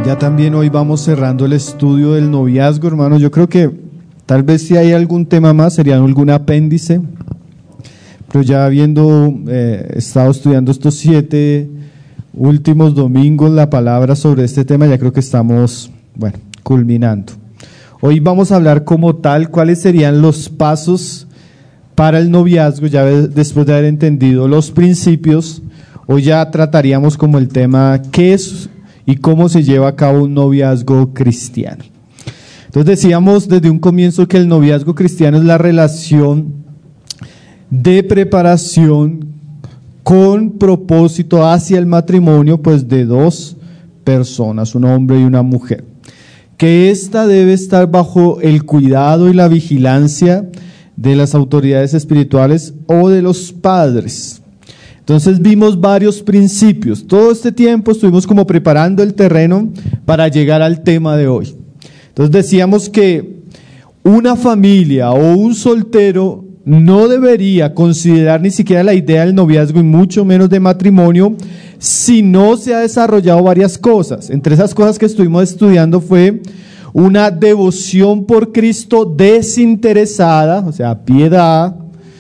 Ya también hoy vamos cerrando el estudio del noviazgo, hermanos. Yo creo que tal vez si hay algún tema más, sería algún apéndice, pero ya habiendo estado estudiando estos 7 últimos domingos la palabra sobre este tema, ya creo que estamos, culminando. Hoy vamos a hablar como tal cuáles serían los pasos para el noviazgo, ya después de haber entendido los principios. Hoy ya trataríamos como el tema qué es y cómo se lleva a cabo un noviazgo cristiano. Entonces decíamos desde un comienzo que el noviazgo cristiano es la relación de preparación con propósito hacia el matrimonio, pues de 2 personas, un hombre y una mujer, que ésta debe estar bajo el cuidado y la vigilancia de las autoridades espirituales o de los padres. Entonces vimos varios principios. Todo este tiempo estuvimos como preparando el terreno para llegar al tema de hoy. Entonces decíamos que una familia o un soltero no debería considerar ni siquiera la idea del noviazgo y mucho menos de matrimonio si no se ha desarrollado varias cosas. Entre esas cosas que estuvimos estudiando fue una devoción por Cristo desinteresada, o sea, piedad,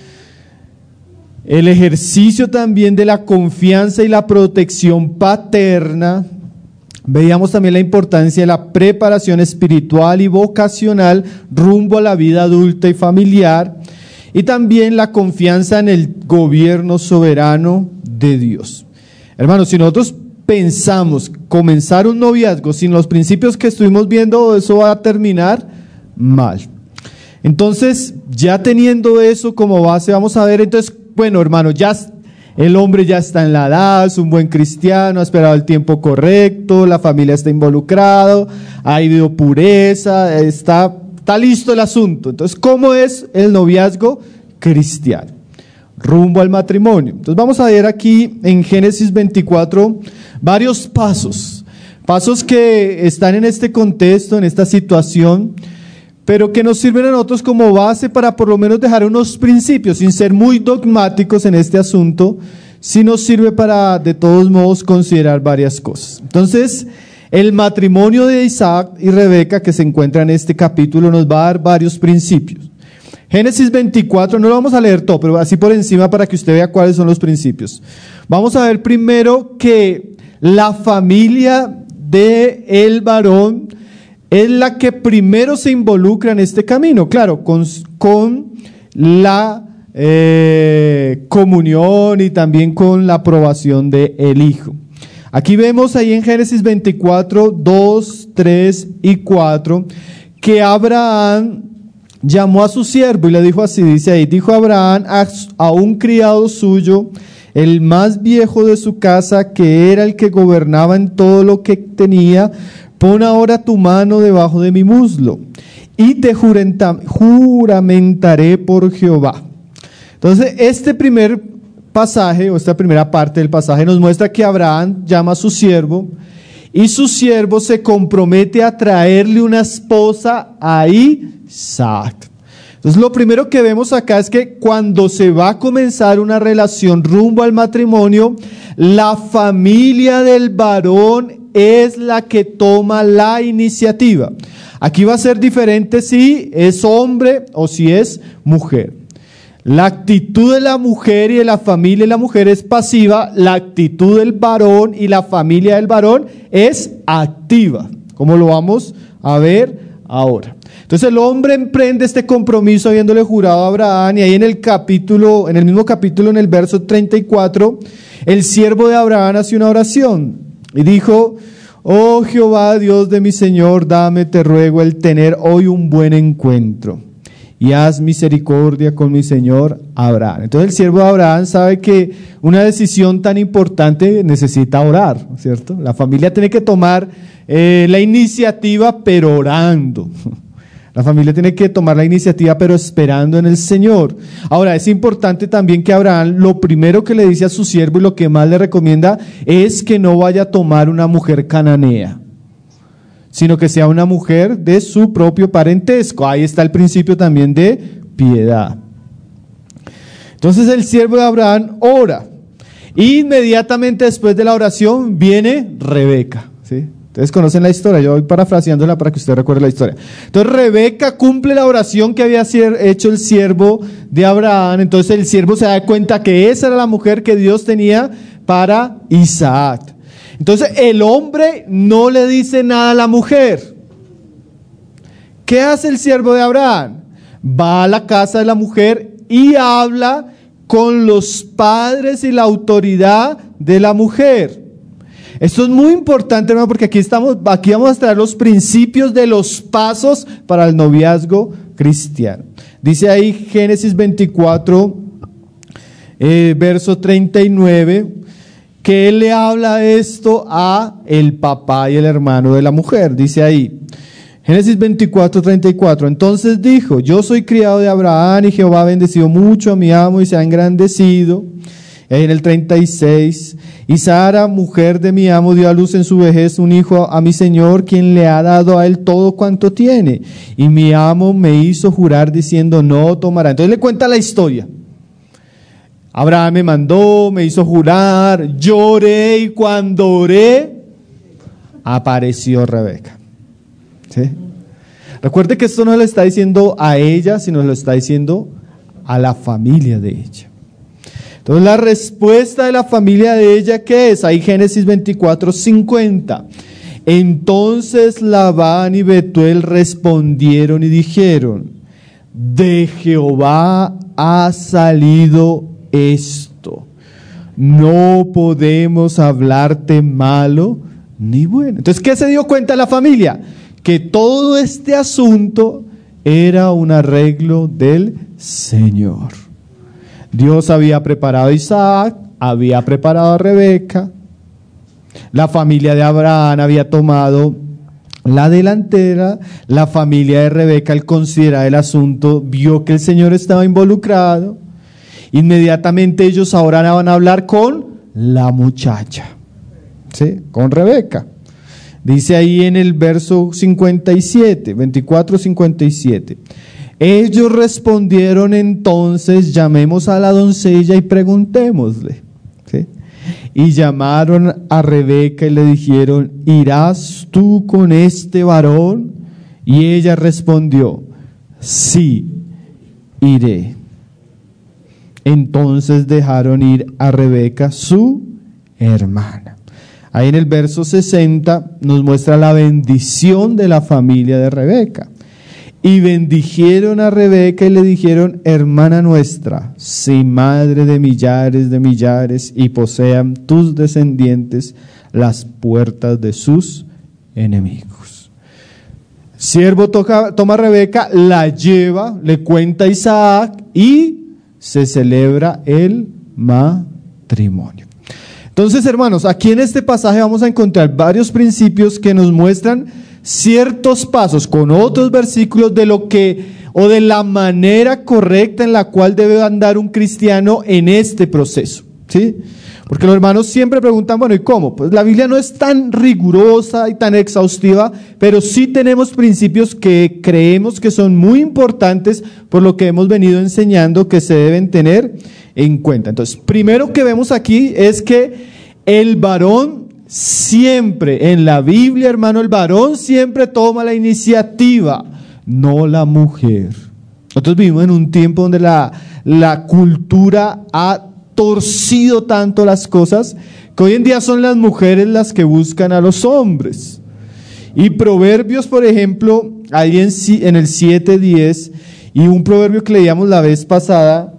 el ejercicio también de la confianza y la protección paterna. Veíamos también la importancia de la preparación espiritual y vocacional rumbo a la vida adulta y familiar, y también la confianza en el gobierno soberano de Dios. Hermanos, si nosotros pensamos comenzar un noviazgo sin los principios que estuvimos viendo, eso va a terminar mal. Entonces, ya teniendo eso como base, vamos a ver, entonces, hermano, ya el hombre ya está en la edad, es un buen cristiano, ha esperado el tiempo correcto, la familia está involucrada, ha habido pureza, está listo el asunto. Entonces, ¿cómo es el noviazgo cristiano? Rumbo al matrimonio. Entonces vamos a ver aquí en Génesis 24 varios pasos que están en este contexto, en esta situación, pero que nos sirven a nosotros como base para por lo menos dejar unos principios, sin ser muy dogmáticos en este asunto, sí nos sirve para de todos modos considerar varias cosas. Entonces, el matrimonio de Isaac y Rebeca que se encuentra en este capítulo nos va a dar varios principios. Génesis 24, no lo vamos a leer todo, pero así por encima para que usted vea cuáles son los principios. Vamos a ver primero que la familia del varón es la que primero se involucra en este camino, claro, con la comunión y también con la aprobación del hijo. Aquí vemos ahí en Génesis 24, 2, 3 y 4 que Abraham llamó a su siervo y le dijo así, dice ahí, dijo Abraham a un criado suyo, el más viejo de su casa, que era el que gobernaba en todo lo que tenía, pon ahora tu mano debajo de mi muslo y te juramentaré por Jehová. Entonces este primer pasaje o esta primera parte del pasaje nos muestra que Abraham llama a su siervo y su siervo se compromete a traerle una esposa a Isaac. Entonces lo primero que vemos acá es que cuando se va a comenzar una relación rumbo al matrimonio, la familia del varón es la que toma la iniciativa. Aquí va a ser diferente si es hombre o si es mujer. La actitud de la mujer y de la familia de la mujer es pasiva, la actitud del varón y la familia del varón es activa, como lo vamos a ver ahora. Entonces el hombre emprende este compromiso habiéndole jurado a Abraham, y ahí en el mismo capítulo, en el verso 34, el siervo de Abraham hace una oración y dijo: oh Jehová, Dios de mi Señor, dame, te ruego, el tener hoy un buen encuentro, y haz misericordia con mi señor Abraham. Entonces el siervo de Abraham sabe que una decisión tan importante necesita orar, ¿cierto? La familia tiene que tomar la iniciativa, pero orando. La familia tiene que tomar la iniciativa, pero esperando en el Señor. Ahora, es importante también que Abraham, lo primero que le dice a su siervo y lo que más le recomienda es que no vaya a tomar una mujer cananea, sino que sea una mujer de su propio parentesco. Ahí está el principio también de piedad. Entonces el siervo de Abraham ora. Inmediatamente después de la oración viene Rebeca, ¿sí? Ustedes conocen la historia, yo voy parafraseándola para que usted recuerde la historia. Entonces Rebeca cumple la oración que había hecho el siervo de Abraham. Entonces el siervo se da cuenta que esa era la mujer que Dios tenía para Isaac. Entonces el hombre no le dice nada a la mujer. ¿Qué hace el siervo de Abraham? Va a la casa de la mujer y habla con los padres y la autoridad de la mujer. Esto es muy importante, hermano, porque aquí vamos a traer los principios de los pasos para el noviazgo cristiano. Dice ahí Génesis 24, verso 39, que él le habla esto a el papá y el hermano de la mujer. Dice ahí, Génesis 24, 34, entonces dijo, yo soy criado de Abraham y Jehová ha bendecido mucho a mi amo y se ha engrandecido. En el 36, y Sara, mujer de mi amo, dio a luz en su vejez un hijo a mi señor, quien le ha dado a él todo cuanto tiene. Y mi amo me hizo jurar diciendo, no tomará. Entonces le cuenta la historia. Abraham me mandó, me hizo jurar, lloré y cuando oré, apareció Rebeca. ¿Sí? Recuerde que esto no le está diciendo a ella, sino lo está diciendo a la familia de ella. Entonces la respuesta de la familia de ella, ¿qué es? Ahí Génesis 24, 50. Entonces Labán y Betuel respondieron y dijeron, de Jehová ha salido esto. No podemos hablarte malo ni bueno. Entonces, ¿qué se dio cuenta la familia? Que todo este asunto era un arreglo del Señor. Dios había preparado a Isaac, había preparado a Rebeca, la familia de Abraham había tomado la delantera, la familia de Rebeca al considerar el asunto vio que el Señor estaba involucrado, inmediatamente ellos ahora van a hablar con la muchacha, ¿sí? Con Rebeca. Dice ahí en el verso 57, 24-57. Ellos respondieron entonces, llamemos a la doncella y preguntémosle. ¿Sí? Y llamaron a Rebeca y le dijeron, ¿irás tú con este varón? Y ella respondió, sí, iré. Entonces dejaron ir a Rebeca, su hermana. Ahí en el verso 60 nos muestra la bendición de la familia de Rebeca. Y bendijeron a Rebeca y le dijeron, hermana nuestra, sé madre de millares, y posean tus descendientes las puertas de sus enemigos. Siervo toma a Rebeca, la lleva, le cuenta a Isaac y se celebra el matrimonio. Entonces, hermanos, aquí en este pasaje vamos a encontrar varios principios que nos muestran ciertos pasos con otros versículos de lo que o de la manera correcta en la cual debe andar un cristiano en este proceso, ¿sí? Porque los hermanos siempre preguntan, bueno, ¿y cómo? Pues la Biblia no es tan rigurosa y tan exhaustiva, pero sí tenemos principios que creemos que son muy importantes por lo que hemos venido enseñando que se deben tener en cuenta. Entonces, primero que vemos aquí es que el varón siempre, en la Biblia, hermano, el varón siempre toma la iniciativa, no la mujer. Nosotros vivimos en un tiempo donde la cultura ha torcido tanto las cosas que hoy en día son las mujeres las que buscan a los hombres. Y Proverbios, por ejemplo, ahí en el 7:10, y un proverbio que leíamos la vez pasada,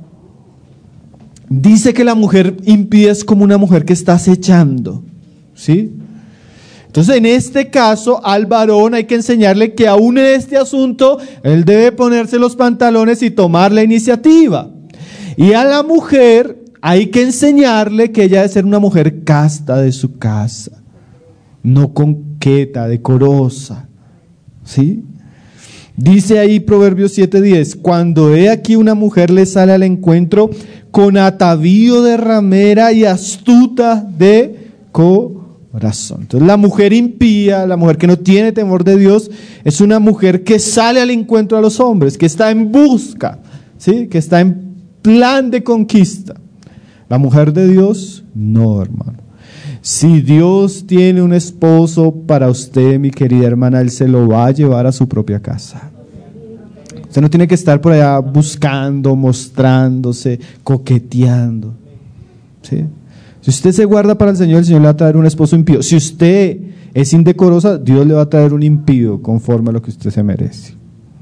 dice que la mujer impía es como una mujer que está acechando, ¿sí? Entonces, en este caso, al varón hay que enseñarle que aún en este asunto, él debe ponerse los pantalones y tomar la iniciativa. Y a la mujer hay que enseñarle que ella debe ser una mujer casta de su casa, no coqueta, decorosa, ¿sí? Dice ahí Proverbios 7:10, cuando he aquí una mujer le sale al encuentro con atavío de ramera y astuta de corazón. Entonces la mujer impía, la mujer que no tiene temor de Dios, es una mujer que sale al encuentro a los hombres, que está en busca, ¿sí? Que está en plan de conquista. La mujer de Dios, no, hermano. Si Dios tiene un esposo para usted, mi querida hermana, Él se lo va a llevar a su propia casa. Usted no tiene que estar por allá buscando, mostrándose, coqueteando. ¿Sí? Si usted se guarda para el Señor le va a traer un esposo impío. Si usted es indecorosa, Dios le va a traer un impío conforme a lo que usted se merece.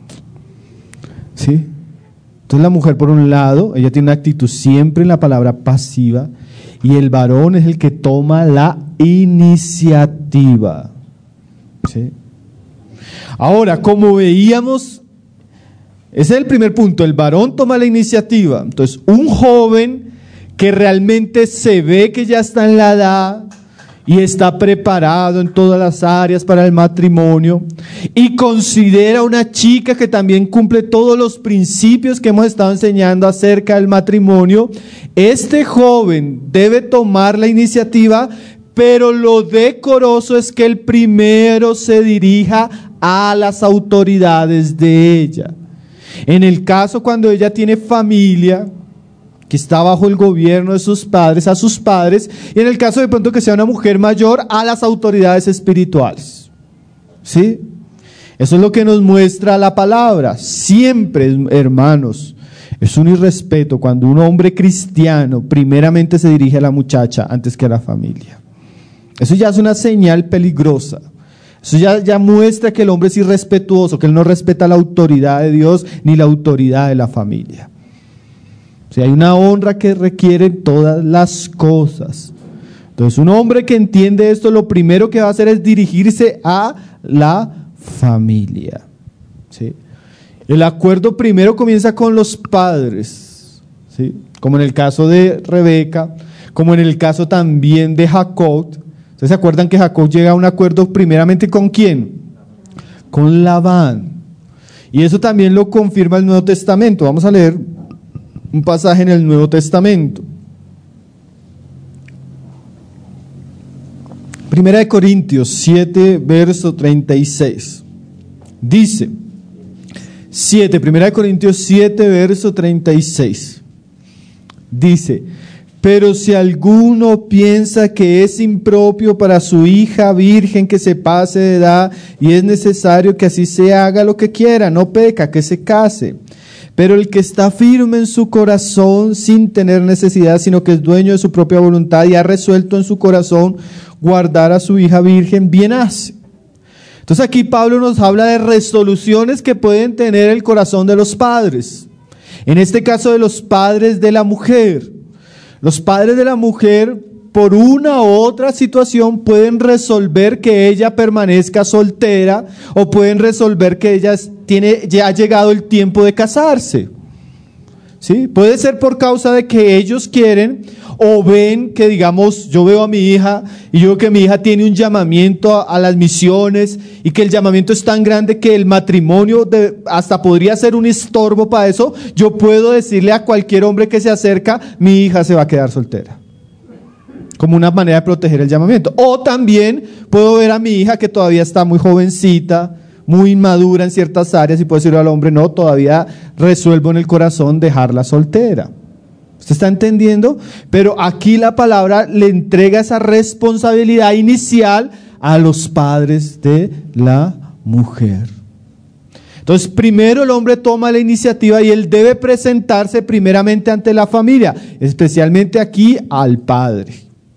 ¿Sí? Entonces la mujer, por un lado, ella tiene una actitud siempre en la palabra pasiva, y el varón es el que toma la iniciativa. ¿Sí? Ahora, como veíamos, ese es el primer punto, el varón toma la iniciativa. Entonces, un joven que realmente se ve que ya está en la edad y está preparado en todas las áreas para el matrimonio y considera una chica que también cumple todos los principios que hemos estado enseñando acerca del matrimonio, este joven debe tomar la iniciativa, pero lo decoroso es que el primero se dirija a las autoridades de ella. En el caso cuando ella tiene familia, que está bajo el gobierno de sus padres, a sus padres, y en el caso de pronto que sea una mujer mayor, a las autoridades espirituales. ¿Sí? Eso es lo que nos muestra la palabra. Siempre, hermanos, es un irrespeto cuando un hombre cristiano primeramente se dirige a la muchacha antes que a la familia. Eso ya es una señal peligrosa. Eso ya muestra que el hombre es irrespetuoso, que él no respeta la autoridad de Dios ni la autoridad de la familia. O sea, hay una honra que requiere todas las cosas. Entonces, un hombre que entiende esto, lo primero que va a hacer es dirigirse a la familia. ¿Sí? El acuerdo primero comienza con los padres, ¿sí? Como en el caso de Rebeca, como en el caso también de Jacob. ¿Ustedes se acuerdan que Jacob llega a un acuerdo primeramente con quién? Con Labán. Y eso también lo confirma el Nuevo Testamento. Vamos a leer un pasaje en el Nuevo Testamento. Primera de Corintios 7, verso 36. Dice, Primera de Corintios 7, verso 36. Dice, pero si alguno piensa que es impropio para su hija virgen que se pase de edad y es necesario que así se haga lo que quiera, no peca, que se case. Pero el que está firme en su corazón sin tener necesidad, sino que es dueño de su propia voluntad y ha resuelto en su corazón guardar a su hija virgen, bien hace. Entonces aquí Pablo nos habla de resoluciones que pueden tener el corazón de los padres. En este caso de los padres de la mujer. Los padres de la mujer, por una u otra situación, pueden resolver que ella permanezca soltera o pueden resolver que ella ya ha llegado el tiempo de casarse. ¿Sí? Puede ser por causa de que ellos quieren o ven que, digamos, yo veo a mi hija y yo veo que mi hija tiene un llamamiento a las misiones y que el llamamiento es tan grande que el matrimonio hasta podría ser un estorbo para eso. Yo puedo decirle a cualquier hombre que se acerca, mi hija se va a quedar soltera, como una manera de proteger el llamamiento. O también puedo ver a mi hija que todavía está muy jovencita, muy inmadura en ciertas áreas y puedo decirle al hombre, no, todavía resuelvo en el corazón dejarla soltera. ¿Usted está entendiendo? Pero aquí la palabra le entrega esa responsabilidad inicial a los padres de la mujer. Entonces, primero el hombre toma la iniciativa y él debe presentarse primeramente ante la familia, especialmente aquí al padre.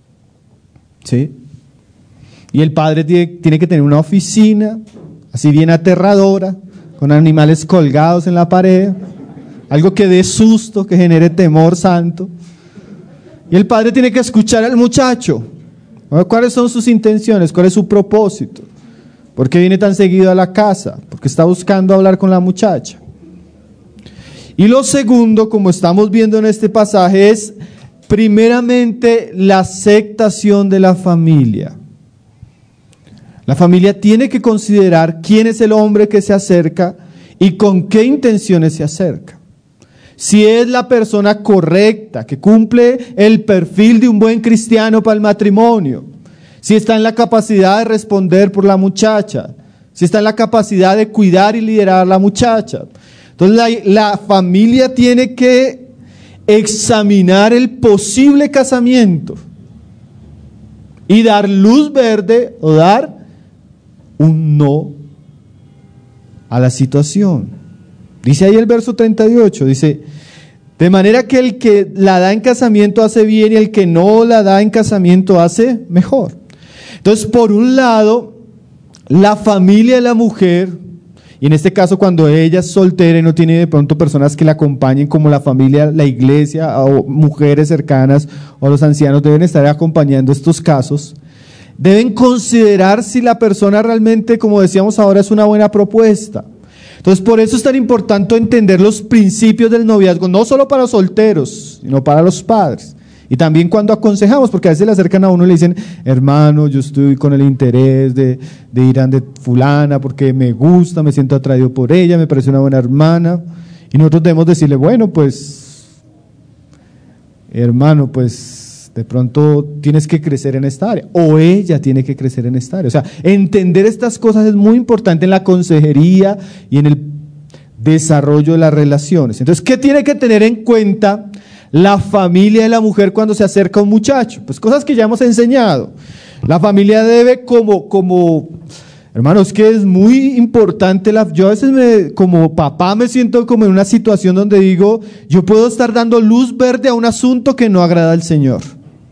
¿Sí? Y el padre tiene que tener una oficina, así bien aterradora, con animales colgados en la pared, algo que dé susto, que genere temor santo. Y el padre tiene que escuchar al muchacho. ¿Cuáles son sus intenciones? ¿Cuál es su propósito? ¿Por qué viene tan seguido a la casa? Porque está buscando hablar con la muchacha. Y lo segundo, como estamos viendo en este pasaje, es primeramente la aceptación de la familia. La familia tiene que considerar quién es el hombre que se acerca y con qué intenciones se acerca. Si es la persona correcta, que cumple el perfil de un buen cristiano para el matrimonio, si está en la capacidad de responder por la muchacha, si está en la capacidad de cuidar y liderar a la muchacha. Entonces la familia tiene que examinar el posible casamiento y dar luz verde o dar un no a la situación. Dice ahí el verso 38, dice, de manera que el que la da en casamiento hace bien y el que no la da en casamiento hace mejor. Entonces, por un lado, la familia de la mujer, y en este caso cuando ella es soltera y no tiene de pronto personas que la acompañen como la familia, la iglesia o mujeres cercanas o los ancianos deben estar acompañando estos casos, deben considerar si la persona realmente, como decíamos ahora, es una buena propuesta. Entonces, por eso es tan importante entender los principios del noviazgo, no solo para los solteros, sino para los padres. Y también cuando aconsejamos, porque a veces le acercan a uno y le dicen, hermano, yo estoy con el interés de ir a de fulana porque me gusta, me siento atraído por ella, me parece una buena hermana. Y nosotros debemos decirle, bueno, pues, hermano, pues, de pronto tienes que crecer en esta área, o ella tiene que crecer en esta área. O sea, entender estas cosas es muy importante en la consejería y en el desarrollo de las relaciones. Entonces, ¿qué tiene que tener en cuenta la familia de la mujer cuando se acerca a un muchacho? Pues cosas que ya hemos enseñado. La familia debe hermanos, es que es muy importante, yo a veces como papá me siento como en una situación donde digo, yo puedo estar dando luz verde a un asunto que no agrada al Señor,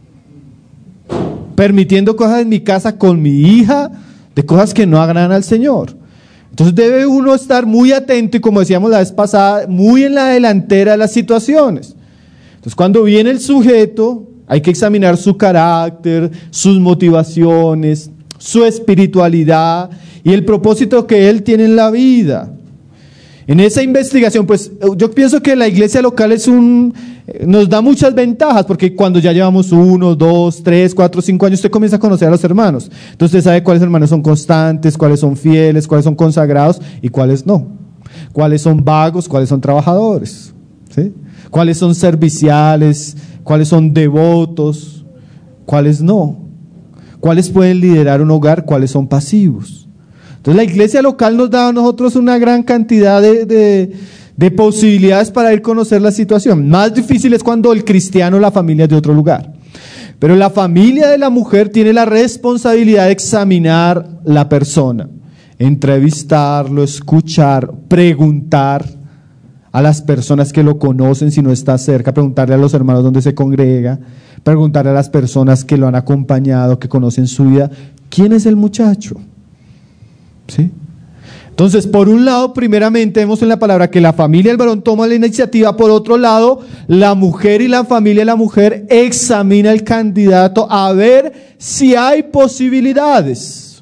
permitiendo cosas en mi casa con mi hija, de cosas que no agradan al Señor. Entonces debe uno estar muy atento y, como decíamos la vez pasada, muy en la delantera de las situaciones. Entonces, cuando viene el sujeto, hay que examinar su carácter, sus motivaciones, su espiritualidad y el propósito que él tiene en la vida. En esa investigación, pues yo pienso que la iglesia local nos da muchas ventajas, porque cuando ya llevamos 1, 2, 3, 4, 5 años, usted comienza a conocer a los hermanos. Entonces usted sabe cuáles hermanos son constantes, cuáles son fieles, cuáles son consagrados y cuáles no. Cuáles son vagos, cuáles son trabajadores, ¿sí? Cuáles son serviciales, cuáles son devotos, cuáles no. Cuáles pueden liderar un hogar, cuáles son pasivos. Entonces la iglesia local nos da a nosotros una gran cantidad de posibilidades para ir a conocer la situación. Más difícil es cuando el cristiano, la familia es de otro lugar. Pero la familia de la mujer tiene la responsabilidad de examinar la persona, entrevistarlo, escuchar, preguntar a las personas que lo conocen si no está cerca, preguntarle a los hermanos dónde se congrega, preguntarle a las personas que lo han acompañado, que conocen su vida, ¿quién es el muchacho? ¿Sí? Entonces, por un lado, primeramente vemos en la palabra que la familia del varón toma la iniciativa. Por otro lado, la mujer y la familia de la mujer examina al candidato a ver si hay posibilidades.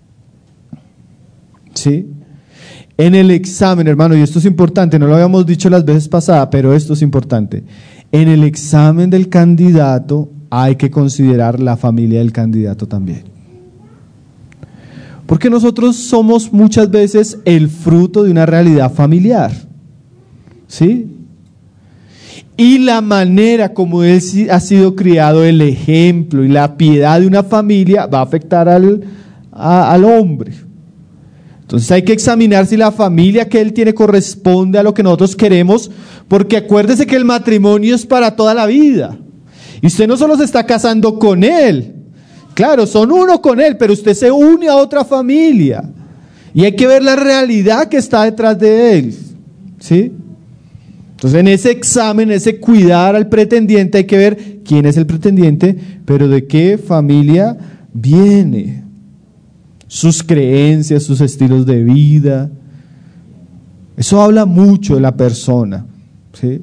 ¿Sí? En el examen, hermano, y esto es importante, no lo habíamos dicho las veces pasadas, pero esto es importante. En el examen del candidato hay que considerar la familia del candidato también. Porque nosotros somos muchas veces el fruto de una realidad familiar, ¿sí? Y la manera como él ha sido criado, el ejemplo y la piedad de una familia va a afectar al hombre. Entonces hay que examinar si la familia que él tiene corresponde a lo que nosotros queremos, porque acuérdese que el matrimonio es para toda la vida. Y usted no solo se está casando con él, claro, son uno con él, pero usted se une a otra familia. Y hay que ver la realidad que está detrás de él, ¿sí? Entonces en ese examen, en ese cuidar al pretendiente, hay que ver quién es el pretendiente, pero de qué familia viene, sus creencias, sus estilos de vida. Eso habla mucho de la persona, ¿sí?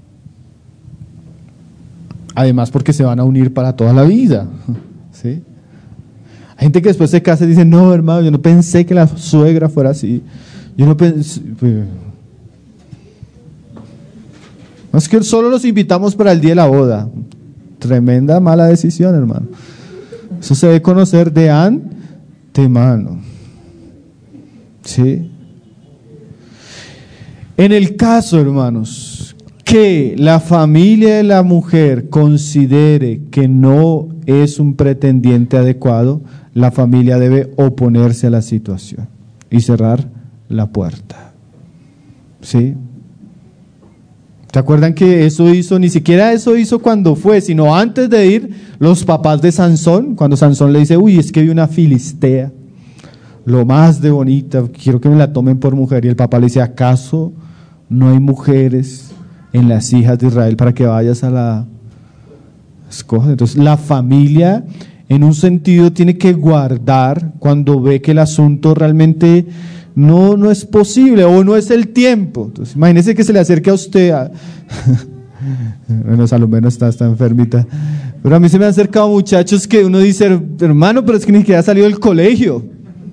Además porque se van a unir para toda la vida, ¿sí? Hay gente que después se casa y dice, no, hermano, yo no pensé que la suegra fuera así. Yo no pensé... No, es que solo los invitamos para el día de la boda. Tremenda mala decisión, hermano. Eso se debe conocer de antemano, ¿sí? En el caso, hermanos, que la familia de la mujer considere que no es un pretendiente adecuado, la familia debe oponerse a la situación y cerrar la puerta, ¿sí? ¿Se acuerdan que eso hizo, ni siquiera eso hizo cuando fue, sino antes de ir, los papás de Sansón, cuando Sansón le dice, uy, es que vi una filistea, lo más de bonita, quiero que me la tomen por mujer, y el papá le dice, ¿acaso no hay mujeres en las hijas de Israel para que vayas a la escoja? Entonces la familia, en un sentido, tiene que guardar cuando ve que el asunto realmente no es posible o no es el tiempo. Entonces, imagínese que se le acerque a usted. Bueno, Salomé no está enfermita. Pero a mí se me han acercado muchachos que uno dice, hermano, pero es que ni siquiera ha salido del colegio.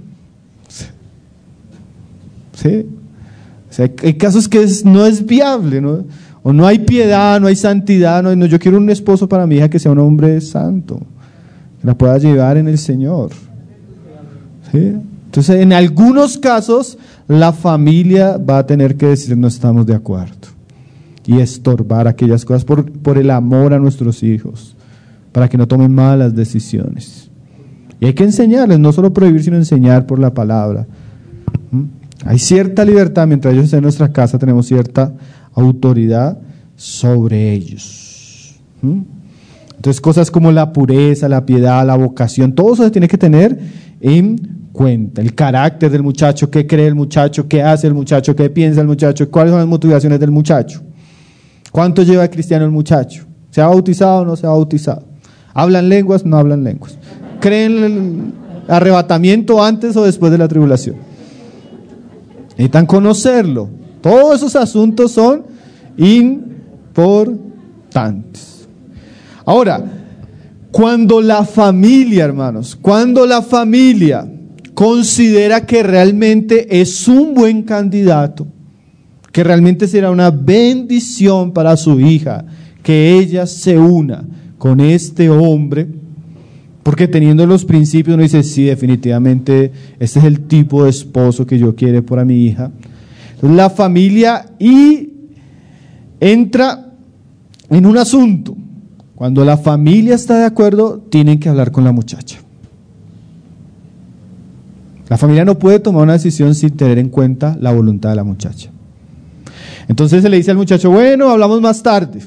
¿Sí? O sea, hay casos que no es viable, ¿no? O no hay piedad, no hay santidad. No, yo quiero un esposo para mi hija que sea un hombre santo, que la pueda llevar en el Señor. ¿Sí? Entonces, en algunos casos, la familia va a tener que decir no estamos de acuerdo y estorbar aquellas cosas por el amor a nuestros hijos, para que no tomen malas decisiones. Y hay que enseñarles, no solo prohibir, sino enseñar por la palabra. Hay cierta libertad, mientras ellos estén en nuestra casa, tenemos cierta autoridad sobre ellos. Entonces, cosas como la pureza, la piedad, la vocación, todo eso se tiene que tener en cuenta. El carácter del muchacho, qué cree el muchacho, qué hace el muchacho, qué piensa el muchacho, cuáles son las motivaciones del muchacho, cuánto lleva de cristiano el muchacho, se ha bautizado o no se ha bautizado, hablan lenguas, no hablan lenguas, creen el arrebatamiento antes o después de la tribulación. Necesitan conocerlo. Todos esos asuntos son importantes. Ahora, cuando la familia, hermanos, considera que realmente es un buen candidato, que realmente será una bendición para su hija, que ella se una con este hombre, porque teniendo los principios uno dice, sí, definitivamente este es el tipo de esposo que yo quiero para mi hija. Entonces, la familia entra en un asunto. Cuando la familia está de acuerdo, tienen que hablar con la muchacha. La familia no puede tomar una decisión sin tener en cuenta la voluntad de la muchacha. Entonces se le dice al muchacho, bueno, hablamos más tarde.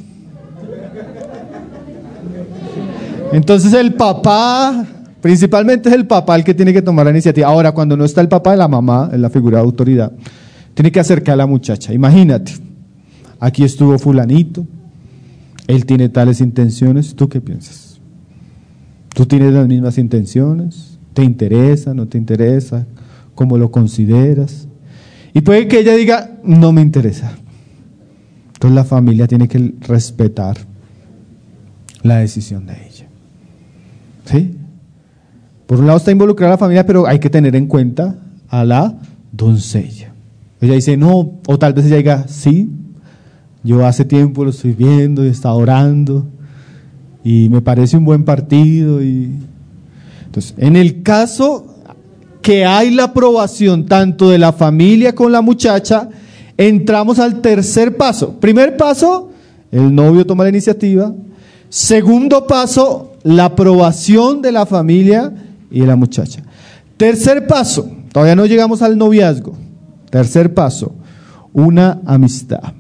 Entonces el papá, principalmente es el papá el que tiene que tomar la iniciativa. Ahora, cuando no está el papá, la mamá, es la figura de autoridad, tiene que acercar a la muchacha. Imagínate, aquí estuvo fulanito, él tiene tales intenciones, ¿tú qué piensas? ¿Tú tienes las mismas intenciones? ¿Te interesa, no te interesa? ¿Cómo lo consideras? Y puede que ella diga, no me interesa. Entonces la familia tiene que respetar la decisión de ella. ¿Sí? Por un lado está involucrada la familia, pero hay que tener en cuenta a la doncella. Ella dice, no, o tal vez ella diga, sí, yo hace tiempo lo estoy viendo y está orando y me parece un buen partido. Entonces, en el caso que hay la aprobación tanto de la familia con la muchacha, entramos al tercer paso. Primer paso, el novio toma la iniciativa. Segundo paso, la aprobación de la familia y de la muchacha. Tercer paso, todavía no llegamos al noviazgo. Tercer paso, una amistad.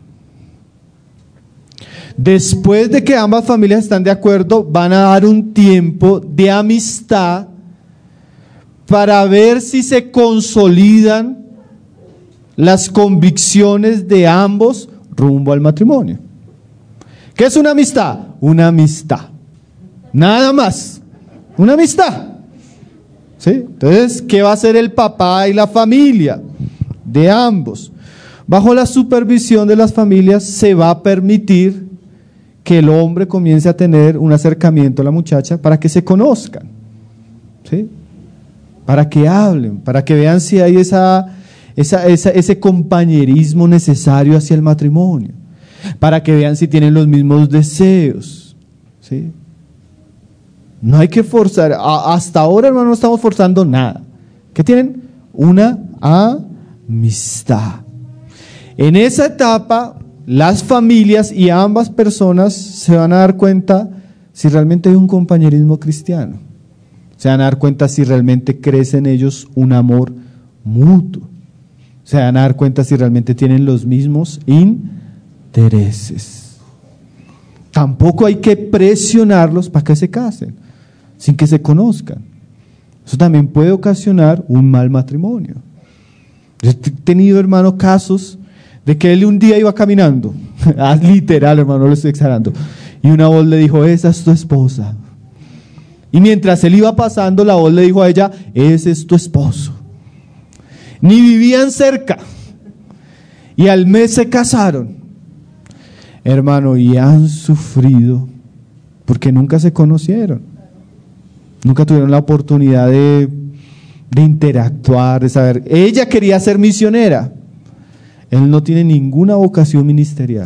Después de que ambas familias están de acuerdo, van a dar un tiempo de amistad para ver si se consolidan las convicciones de ambos rumbo al matrimonio. ¿Qué es una amistad? Una amistad. Nada más. Una amistad. ¿Sí? Entonces, ¿qué va a hacer el papá y la familia de ambos? Bajo la supervisión de las familias se va a permitir que el hombre comience a tener un acercamiento a la muchacha para que se conozcan, ¿sí? Para que hablen, para que vean si hay ese compañerismo necesario hacia el matrimonio, para que vean si tienen los mismos deseos, ¿sí? No hay que forzar, hasta ahora, hermano, no estamos forzando nada. ¿Qué tienen? Una amistad. En esa etapa, las familias y ambas personas se van a dar cuenta si realmente hay un compañerismo cristiano. Se van a dar cuenta si realmente crece en ellos un amor mutuo. Se van a dar cuenta si realmente tienen los mismos intereses. Tampoco hay que presionarlos para que se casen, sin que se conozcan. Eso también puede ocasionar un mal matrimonio. Yo he tenido, hermano, casos de que él un día iba caminando, literal, hermano, no lo estoy exagerando, y una voz le dijo, esa es tu esposa. Y mientras él iba pasando, la voz le dijo a ella, ese es tu esposo. Ni vivían cerca. Y al mes se casaron. Hermano, y han sufrido porque nunca se conocieron. Nunca tuvieron la oportunidad de interactuar, de saber. Ella quería ser misionera. Él no tiene ninguna vocación ministerial.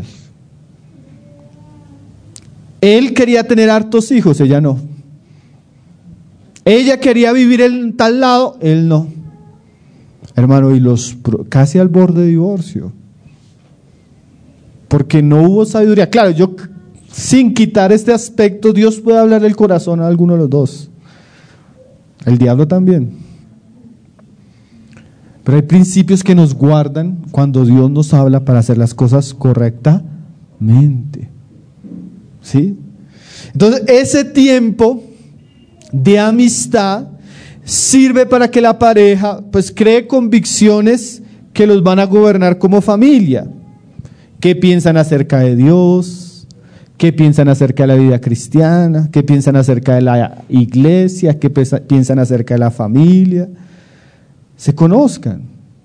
Él quería tener hartos hijos, ella no. Ella quería vivir en tal lado, él no. Hermano, y casi al borde de divorcio. Porque no hubo sabiduría. Claro, yo sin quitar este aspecto, Dios puede hablar del corazón a alguno de los dos. El diablo también. Pero hay principios que nos guardan cuando Dios nos habla para hacer las cosas correctamente. ¿Sí? Entonces, ese tiempo de amistad sirve para que la pareja pues cree convicciones que los van a gobernar como familia. ¿Qué piensan acerca de Dios? ¿Qué piensan acerca de la vida cristiana? ¿Qué piensan acerca de la iglesia? ¿Qué piensan acerca de la familia? Se conozcan.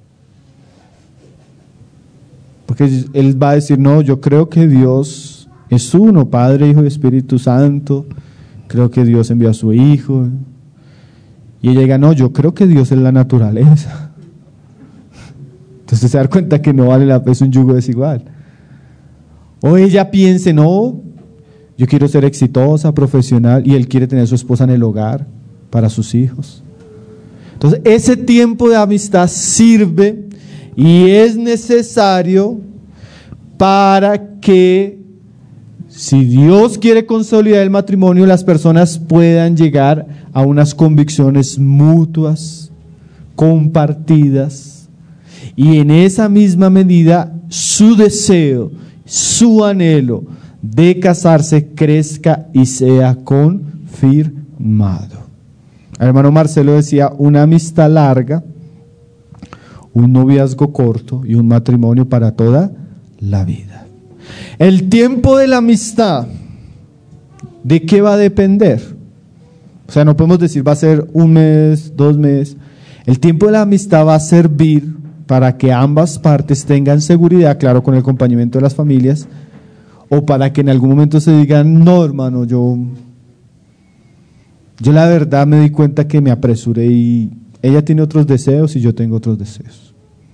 Porque él va a decir, no, yo creo que Dios es uno, Padre, Hijo y Espíritu Santo. Creo que Dios envió a su Hijo. Y ella diga, no, yo creo que Dios es la naturaleza. Entonces se da cuenta que no vale la pena, es un yugo desigual. O ella piense, no, yo quiero ser exitosa, profesional, y él quiere tener a su esposa en el hogar para sus hijos. Entonces ese tiempo de amistad sirve y es necesario para que, si Dios quiere consolidar el matrimonio, las personas puedan llegar a unas convicciones mutuas, compartidas, y en esa misma medida su deseo, su anhelo de casarse crezca y sea confirmado. El hermano Marcelo decía, una amistad larga, un noviazgo corto y un matrimonio para toda la vida. El tiempo de la amistad, ¿de qué va a depender? O sea, no podemos decir va a ser 1 mes, 2 meses. El tiempo de la amistad va a servir para que ambas partes tengan seguridad, claro, con el acompañamiento de las familias, o para que en algún momento se digan, no, hermano, yo la verdad me di cuenta que me apresuré y ella tiene otros deseos y yo tengo otros deseos.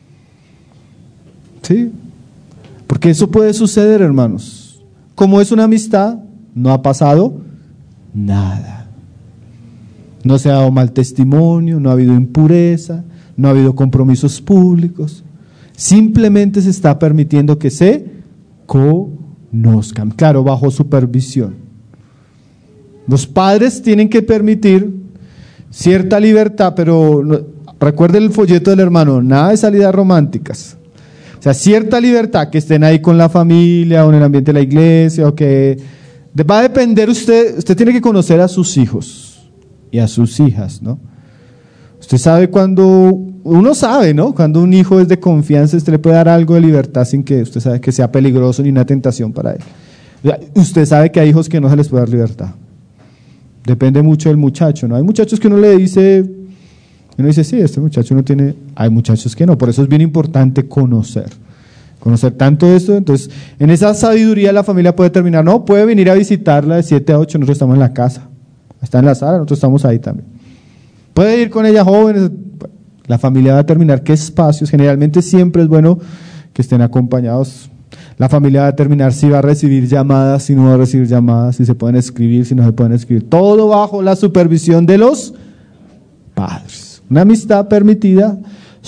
¿Sí? Porque eso puede suceder, hermanos. Como es una amistad, no ha pasado nada. No se ha dado mal testimonio, no ha habido impureza, no ha habido compromisos públicos. Simplemente se está permitiendo que se conozcan, claro, bajo supervisión. Los padres tienen que permitir cierta libertad, pero recuerde el folleto del hermano, nada de salidas románticas. O sea, cierta libertad, que estén ahí con la familia o en el ambiente de la iglesia, o que va a depender usted tiene que conocer a sus hijos y a sus hijas, ¿no? Usted sabe uno sabe, ¿no? Cuando un hijo es de confianza, usted le puede dar algo de libertad sin que usted sabe que sea peligroso ni una tentación para él. O sea, usted sabe que hay hijos que no se les puede dar libertad. Depende mucho del muchacho, ¿no? Hay muchachos que uno dice, sí, este muchacho no tiene, hay muchachos que no, por eso es bien importante conocer tanto esto. Entonces, en esa sabiduría la familia puede terminar, no, puede venir a visitarla de 7 a 8, nosotros estamos en la casa, está en la sala, nosotros estamos ahí también. Puede ir con ella jóvenes, la familia va a determinar qué espacios, generalmente siempre es bueno que estén acompañados. La familia va a determinar si va a recibir llamadas, si no va a recibir llamadas, si se pueden escribir, si no se pueden escribir. Todo bajo la supervisión de los padres. Una amistad permitida,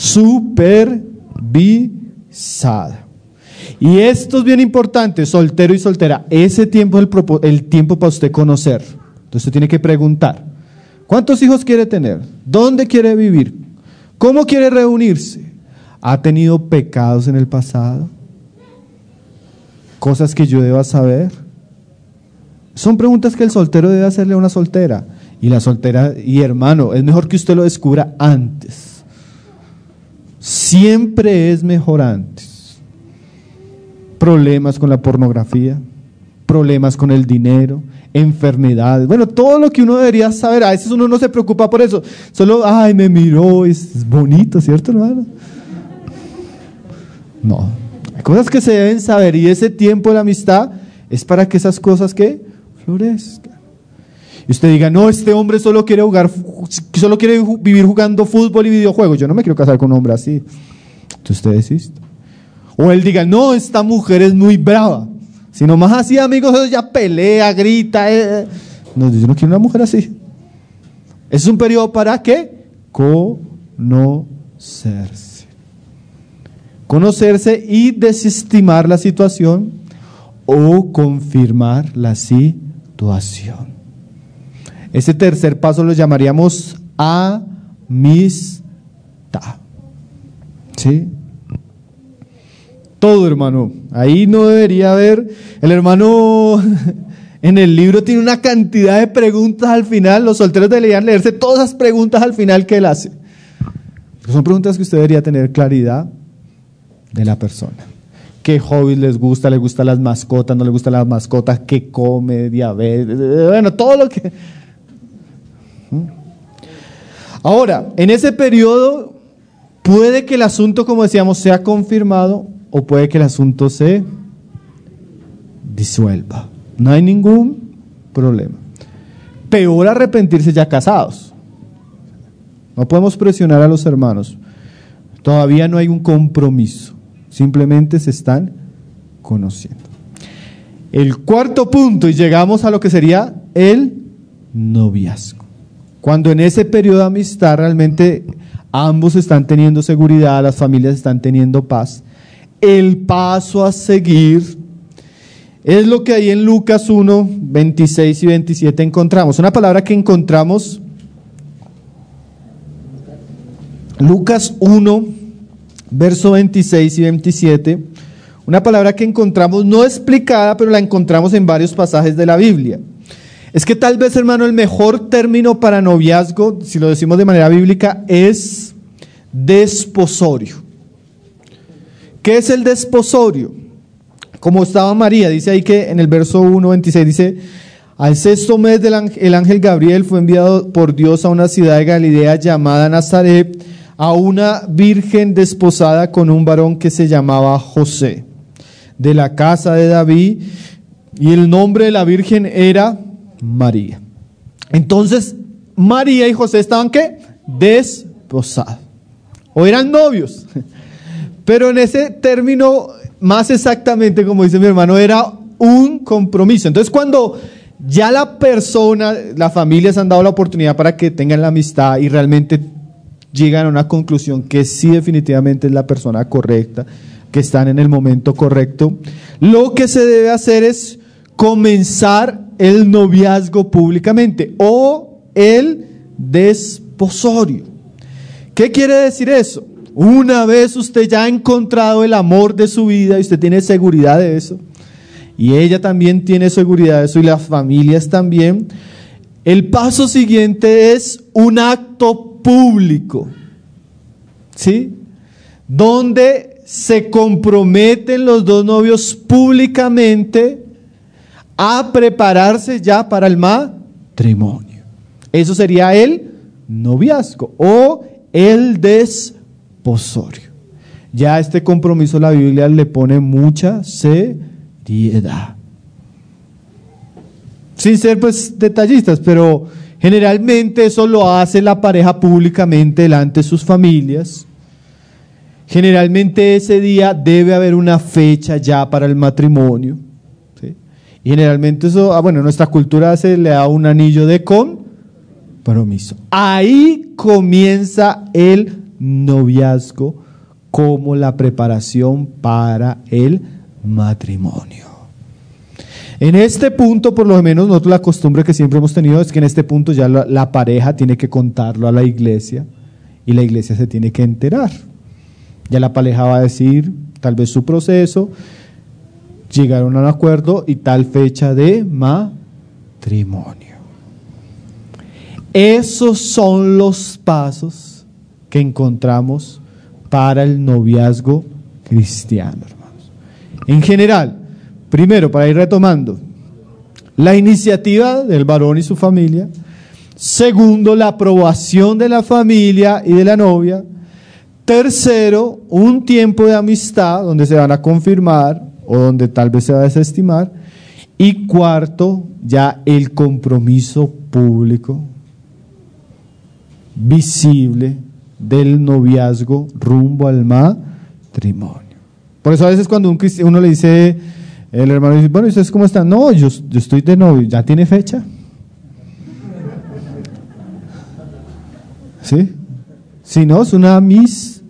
supervisada. Y esto es bien importante, soltero y soltera. Ese tiempo es el tiempo para usted conocer. Entonces usted tiene que preguntar, ¿cuántos hijos quiere tener? ¿Dónde quiere vivir? ¿Cómo quiere reunirse? ¿Ha tenido pecados en el pasado? cosas que yo deba saber. Son preguntas que el soltero debe hacerle a una soltera. Y la soltera, y hermano, es mejor que usted lo descubra antes. Siempre es mejor antes. Problemas con la pornografía, problemas con el dinero, enfermedades, bueno, todo lo que uno debería saber. A veces uno no se preocupa por eso, solo, ay, me miró, es bonito, ¿cierto, hermano? No, hay cosas que se deben saber, y ese tiempo de la amistad es para que esas cosas que florezcan. Y usted diga, no, este hombre solo quiere vivir jugando fútbol y videojuegos, yo no me quiero casar con un hombre así. Entonces usted desiste. O él diga, no, esta mujer es muy brava, si nomás así, amigos, ella pelea, grita. No, yo no quiero una mujer así. Es un periodo para ¿qué? Conocerse. Conocerse y desestimar la situación o confirmar la situación. Ese tercer paso lo llamaríamos amistad. ¿Sí? Todo, hermano. Ahí no debería haber. El hermano en el libro tiene una cantidad de preguntas al final. Los solteros deberían leerse todas las preguntas al final que él hace. Son preguntas que usted debería tener claridad de la persona. ¿Qué hobbies les gusta? ¿Les gustan las mascotas? ¿No les gustan las mascotas? ¿Qué come? ¿Diabetes? Bueno, todo lo que... Ahora, en ese periodo puede que el asunto, como decíamos, sea confirmado o puede que el asunto se disuelva. No hay ningún problema. Peor arrepentirse ya casados. No podemos presionar a los hermanos. Todavía no hay un compromiso. Simplemente se están conociendo. El cuarto punto, y llegamos a lo que sería el noviazgo. Cuando en ese periodo de amistad realmente ambos están teniendo seguridad, las familias están teniendo paz, el paso a seguir es lo que ahí en Lucas 1, 26 y 27 encontramos. Una palabra que encontramos, Lucas 1, verso 26 y 27, una palabra que encontramos no explicada, pero la encontramos en varios pasajes de la Biblia. Es que tal vez, hermano, el mejor término para noviazgo, si lo decimos de manera bíblica, es desposorio. ¿Qué es el desposorio? Como estaba María, dice ahí que en el verso 1:26 dice, al sexto mes el ángel Gabriel fue enviado por Dios a una ciudad de Galilea llamada Nazaret, a una virgen desposada con un varón que se llamaba José, de la casa de David, y el nombre de la virgen era María. Entonces, María y José estaban ¿qué? Desposados. O eran novios. Pero en ese término, más exactamente, como dice mi hermano, era un compromiso. Entonces, cuando ya la persona, la familia se han dado la oportunidad para que tengan la amistad y realmente llegan a una conclusión que sí definitivamente es la persona correcta, que están en el momento correcto, lo que se debe hacer es comenzar el noviazgo públicamente o el desposorio. ¿Qué quiere decir eso? Una vez usted ya ha encontrado el amor de su vida y usted tiene seguridad de eso, y ella también tiene seguridad de eso y las familias también, el paso siguiente es un acto público, ¿sí? Donde se comprometen los dos novios públicamente a prepararse ya para el matrimonio. Eso sería el noviazgo o el desposorio. Ya este compromiso la Biblia le pone mucha seriedad. Sin ser pues detallistas, pero generalmente eso lo hace la pareja públicamente delante de sus familias. Generalmente ese día debe haber una fecha ya para el matrimonio. Y generalmente eso, bueno, en nuestra cultura se le da un anillo de compromiso. Ahí comienza el noviazgo como la preparación para el matrimonio. En este punto, por lo menos, nosotros la costumbre que siempre hemos tenido es que en este punto ya la pareja tiene que contarlo a la iglesia y la iglesia se tiene que enterar. Ya la pareja va a decir tal vez su proceso. llegaron a un acuerdo y tal fecha de matrimonio. Esos son los pasos que encontramos para el noviazgo cristiano, hermanos. En general, primero, para ir retomando, la iniciativa del varón y su familia. Segundo, la aprobación de la familia y de la novia. Tercero, un tiempo de amistad donde se van a confirmar o donde tal vez se va a desestimar. Y cuarto, ya el compromiso público, visible, del noviazgo rumbo al matrimonio. Por eso a veces cuando uno le dice, el hermano dice, bueno, ¿y ustedes cómo están? No, yo estoy de novio. ¿Ya tiene fecha? ¿Sí? Si no, es una amistad.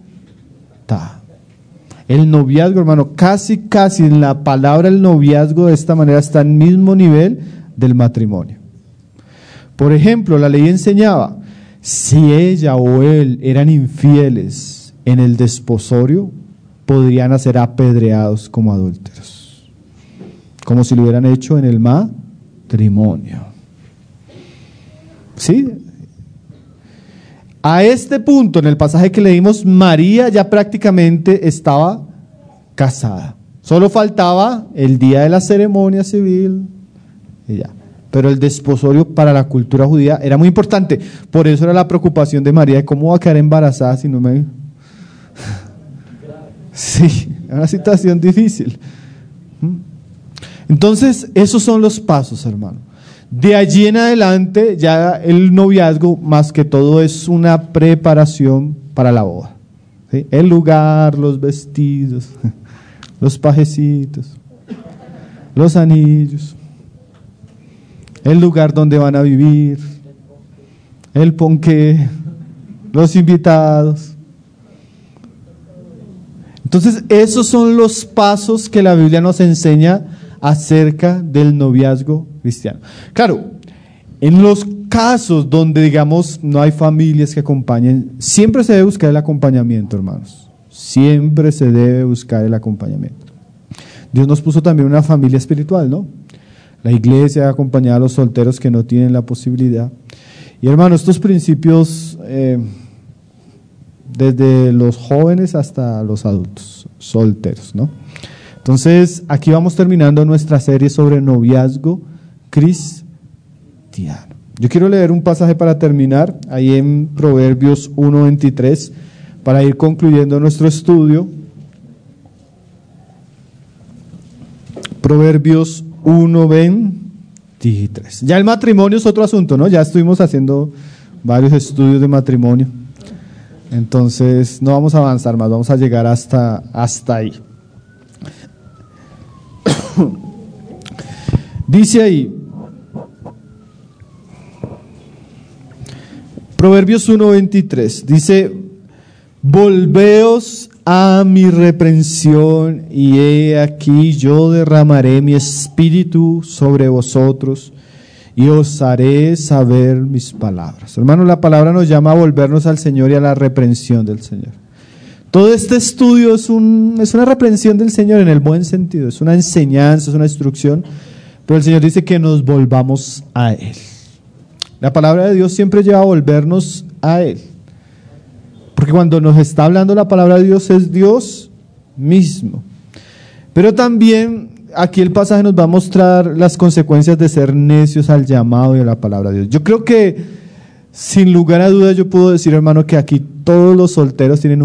El noviazgo, hermano, casi en la palabra el noviazgo de esta manera está al mismo nivel del matrimonio. Por ejemplo, la ley enseñaba, si ella o él eran infieles en el desposorio, podrían ser apedreados como adúlteros, como si lo hubieran hecho en el matrimonio. ¿Sí? A este punto, en el pasaje que leímos, María ya prácticamente estaba casada. Solo faltaba el día de la ceremonia civil y ya. Pero el desposorio para la cultura judía era muy importante. Por eso era la preocupación de María de cómo va a quedar embarazada si no me... Sí, era una situación difícil. Entonces, esos son los pasos, hermano. De allí en adelante, ya el noviazgo, más que todo, es una preparación para la boda. ¿Sí? El lugar, los vestidos, los pajecitos, los anillos, el lugar donde van a vivir, el ponqué, los invitados. Entonces, esos son los pasos que la Biblia nos enseña acerca del noviazgo cristiano. Claro, en los casos donde, digamos, no hay familias que acompañen, siempre se debe buscar el acompañamiento, hermanos. Siempre se debe buscar el acompañamiento. Dios nos puso también una familia espiritual, ¿no? La iglesia acompañada a los solteros que no tienen la posibilidad. Y hermanos, estos principios, desde los jóvenes hasta los adultos, solteros, ¿no? Entonces, aquí vamos terminando nuestra serie sobre noviazgo cristiano. Yo quiero leer un pasaje para terminar, ahí en Proverbios 1:23, para ir concluyendo nuestro estudio. Proverbios 1:23. Ya el matrimonio es otro asunto, ¿no? Ya estuvimos haciendo varios estudios de matrimonio. Entonces, no vamos a avanzar más, vamos a llegar hasta ahí. Dice ahí, Proverbios 1:23, dice, volveos a mi reprensión y he aquí yo derramaré mi espíritu sobre vosotros y os haré saber mis palabras. Hermano, la palabra nos llama a volvernos al Señor y a la reprensión del Señor. Todo este estudio es una reprensión del Señor en el buen sentido, es una enseñanza, es una instrucción, pero el Señor dice que nos volvamos a Él. La palabra de Dios siempre lleva a volvernos a Él, porque cuando nos está hablando la palabra de Dios es Dios mismo. Pero también aquí el pasaje nos va a mostrar las consecuencias de ser necios al llamado y a la palabra de Dios. Yo creo que sin lugar a dudas yo puedo decir, hermano, que aquí todos los solteros tienen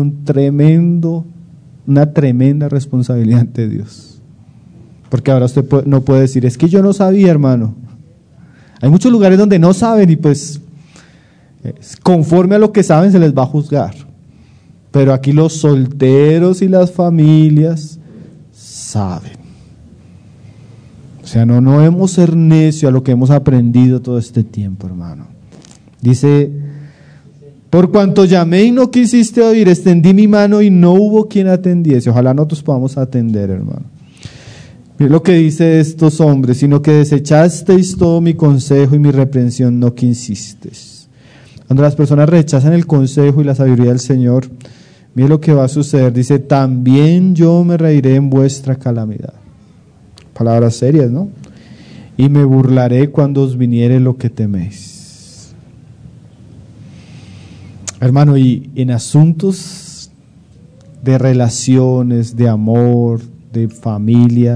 una tremenda responsabilidad ante Dios. Porque ahora usted no puede decir, es que yo no sabía, hermano. Hay muchos lugares donde no saben y pues conforme a lo que saben se les va a juzgar. Pero aquí los solteros y las familias saben. O sea, no debemos ser necios a lo que hemos aprendido todo este tiempo, hermano. Dice, por cuanto llamé y no quisiste oír, extendí mi mano y no hubo quien atendiese. Ojalá nosotros podamos atender, hermano. Mire lo que dice estos hombres, sino que desechasteis todo mi consejo y mi reprensión no quisisteis. Cuando las personas rechazan el consejo y la sabiduría del Señor, mire lo que va a suceder. Dice, también yo me reiré en vuestra calamidad. palabras serias, ¿no? Y me burlaré cuando os viniere lo que teméis. Hermano, y en asuntos de relaciones, de amor, de familia,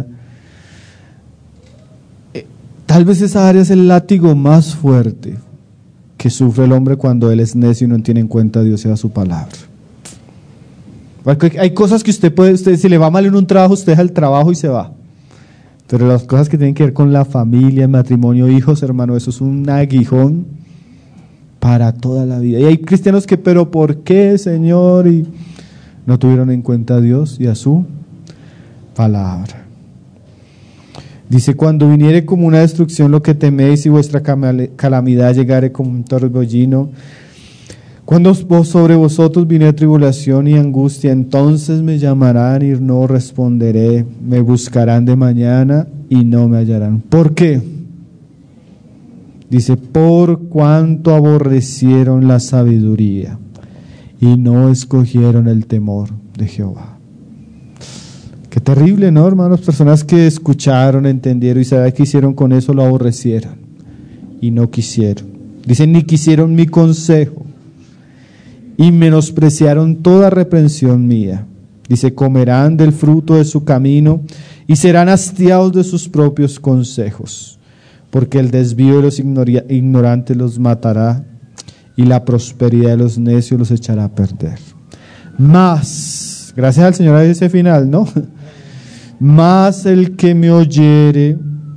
tal vez esa área es el látigo más fuerte que sufre el hombre cuando él es necio y no tiene en cuenta a Dios y a su palabra. Porque hay cosas que usted si le va mal en un trabajo, usted deja el trabajo y se va. Pero las cosas que tienen que ver con la familia, el matrimonio, hijos, hermano, eso es un aguijón para toda la vida. Y hay cristianos que, pero ¿por qué, Señor? Y no tuvieron en cuenta a Dios y a su palabra. Dice, cuando viniere como una destrucción lo que teméis y vuestra calamidad llegare como un torbellino, cuando sobre vosotros viniere tribulación y angustia, entonces me llamarán y no responderé, me buscarán de mañana y no me hallarán. ¿Por qué? Dice, por cuanto aborrecieron la sabiduría y no escogieron el temor de Jehová. Qué terrible, ¿no, hermanos? Personas que escucharon, entendieron y saben qué hicieron con eso, lo aborrecieron y no quisieron. Dicen, ni quisieron mi consejo y menospreciaron toda reprensión mía. Dice, comerán del fruto de su camino y serán hastiados de sus propios consejos, porque el desvío de los ignorantes los matará y la prosperidad de los necios los echará a perder. Más, gracias al Señor a ese final, ¿no? Más el que me oyere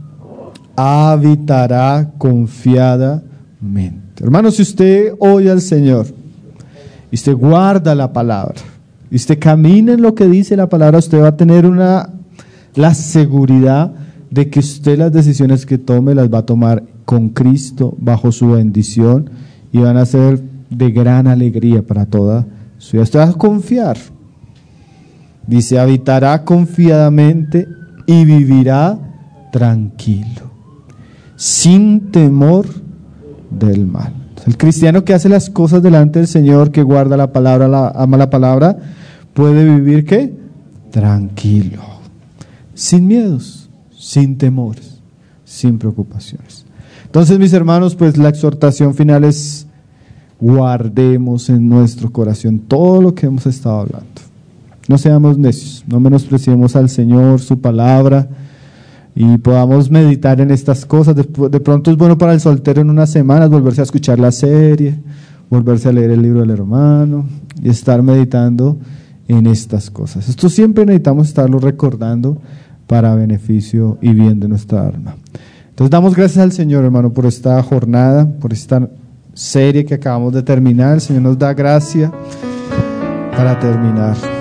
habitará confiadamente. Hermano, si usted oye al Señor y usted guarda la palabra y usted camina en lo que dice la palabra, usted va a tener la seguridad de que usted las decisiones que tome las va a tomar con Cristo bajo su bendición y van a ser de gran alegría para toda su vida. Usted va a confiar. Dice, habitará confiadamente y vivirá tranquilo, sin temor del mal. El cristiano que hace las cosas delante del Señor, que guarda la palabra, ama la palabra, puede vivir ¿qué? Tranquilo, sin miedos, sin temores, sin preocupaciones. Entonces, mis hermanos, pues la exhortación final es: guardemos en nuestro corazón todo lo que hemos estado hablando. No seamos necios, no menospreciemos al Señor, su palabra, y podamos meditar en estas cosas. De pronto es bueno para el soltero en unas semanas volverse a escuchar la serie, volverse a leer el libro del hermano y estar meditando en estas cosas. Esto siempre necesitamos estarlo recordando para beneficio y bien de nuestra alma. Entonces damos gracias al Señor, hermano, por esta jornada, por esta serie que acabamos de terminar. El Señor nos da gracia para terminar.